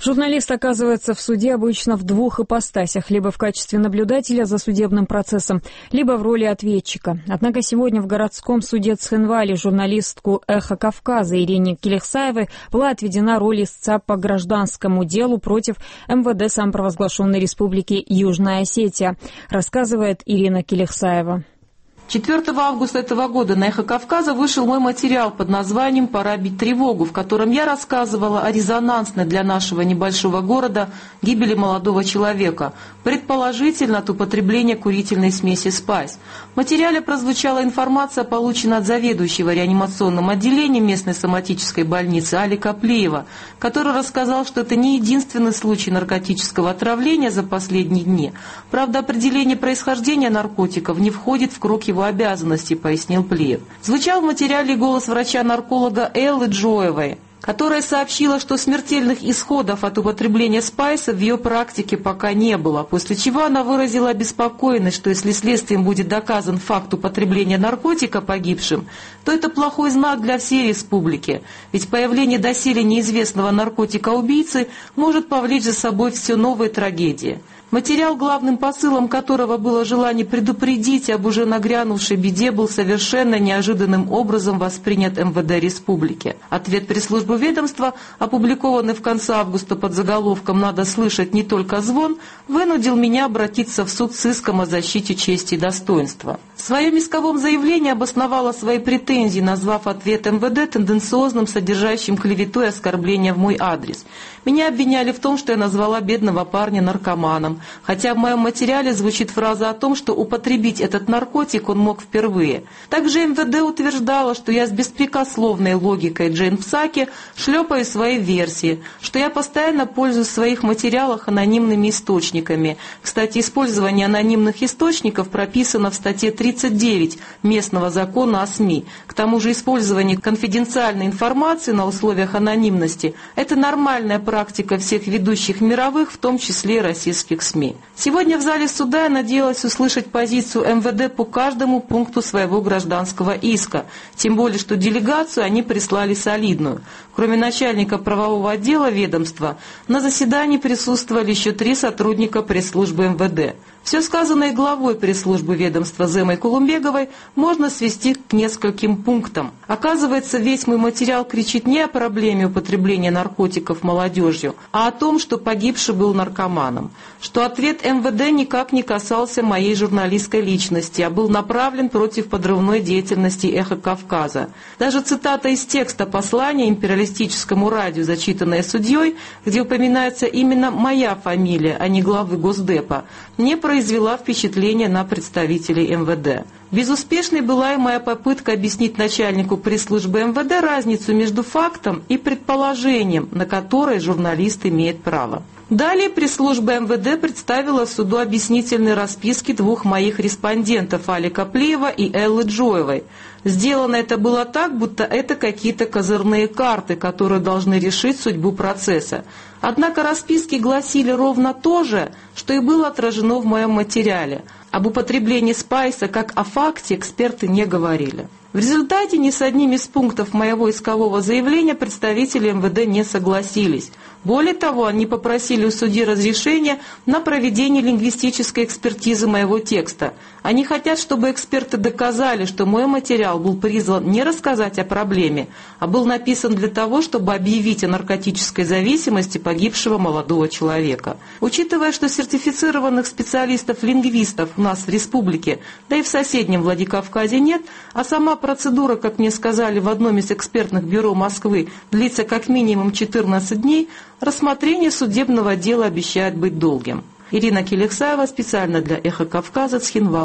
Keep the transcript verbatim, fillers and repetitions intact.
Журналист оказывается в суде обычно в двух ипостасях, либо в качестве наблюдателя за судебным процессом, либо в роли ответчика. Однако сегодня в городском суде Цхинвале журналистку «Эхо Кавказа» Ирине Келехсаевой была отведена роль истца по гражданскому делу против эм вэ дэ самопровозглашенной республики Южная Осетия, рассказывает Ирина Келехсаева. четвёртого августа этого года на «Эхо Кавказа» вышел мой материал под названием «Пора бить тревогу», в котором я рассказывала о резонансной для нашего небольшого города гибели молодого человека, предположительно от употребления курительной смеси «Спайс». В материале прозвучала информация, полученная от заведующего реанимационным отделением местной соматической больницы Алика Плеева, который рассказал, что это не единственный случай наркотического отравления за последние дни. Правда, определение происхождения наркотиков не входит в круг его обязанностей, пояснил Плеев. Звучал в материале голос врача-нарколога Эллы Джоевой, которая сообщила, что смертельных исходов от употребления спайса в ее практике пока не было, после чего она выразила обеспокоенность, что если следствием будет доказан факт употребления наркотика погибшим, то это плохой знак для всей республики, ведь появление доселе неизвестного наркотика-убийцы может повлечь за собой все новые трагедии. Материал, главным посылом которого было желание предупредить об уже нагрянувшей беде, был совершенно неожиданным образом воспринят эм вэ дэ республики. Ответ пресс-службы ведомства, опубликованный в конце августа под заголовком «Надо слышать не только звон», вынудил меня обратиться в суд с иском о защите чести и достоинства. В своем исковом заявлении обосновала свои претензии, назвав ответ эм вэ дэ тенденциозным, содержащим клевету и оскорбление в мой адрес. Меня обвиняли в том, что я назвала бедного парня наркоманом, хотя в моем материале звучит фраза о том, что употребить этот наркотик он мог впервые. Также эм вэ дэ утверждала, что я с беспрекословной логикой Джейн Псаки шлепаю свои версии, что я постоянно пользуюсь в своих материалах анонимными источниками. Кстати, использование анонимных источников прописано в статье тридцать девять местного закона о СМИ. К тому же использование конфиденциальной информации на условиях анонимности – это нормальная практика всех ведущих мировых, в том числе и российских СМИ. Сегодня в зале суда я надеялась услышать позицию эм вэ дэ по каждому пункту своего гражданского иска, тем более, что делегацию они прислали солидную. Кроме начальника правового отдела ведомства, на заседании присутствовали еще три сотрудника пресс-службы эм вэ дэ. Все сказанное главой пресс-службы ведомства Земой Кулумбеговой можно свести к нескольким пунктам. Оказывается, весь мой материал кричит не о проблеме употребления наркотиков молодежью, а о том, что погибший был наркоманом. Что ответ эм вэ дэ никак не касался моей журналистской личности, а был направлен против подрывной деятельности «Эхо Кавказа». Даже цитата из текста послания империалистическому радио, зачитанная судьей, где упоминается именно моя фамилия, а не главы Госдепа, не произвела впечатление на представителей эм вэ дэ. Безуспешной была и моя попытка объяснить начальнику пресс-службы эм вэ дэ разницу между фактом и предположением, на которое журналист имеет право. Далее пресс-служба эм вэ дэ представила суду объяснительные расписки двух моих респондентов Алика Плеева и Эллы Джоевой. Сделано это было так, будто это какие-то козырные карты, которые должны решить судьбу процесса. Однако расписки гласили ровно то же, что и было отражено в моем материале. Об употреблении спайса как о факте эксперты не говорили. В результате ни с одним из пунктов моего искового заявления представители эм вэ дэ не согласились. Более того, они попросили у судьи разрешения на проведение лингвистической экспертизы моего текста. Они хотят, чтобы эксперты доказали, что мой материал был призван не рассказать о проблеме, а был написан для того, чтобы объявить о наркотической зависимости погибшего молодого человека. Учитывая, что сертифицированных специалистов-лингвистов у нас в республике, да и в соседнем Владикавказе нет, а сама процедура, как мне сказали в одном из экспертных бюро Москвы, длится как минимум четырнадцать дней, рассмотрение судебного дела обещает быть долгим. Ирина Келехсаева специально для «Эхо Кавказа», Цхинвал.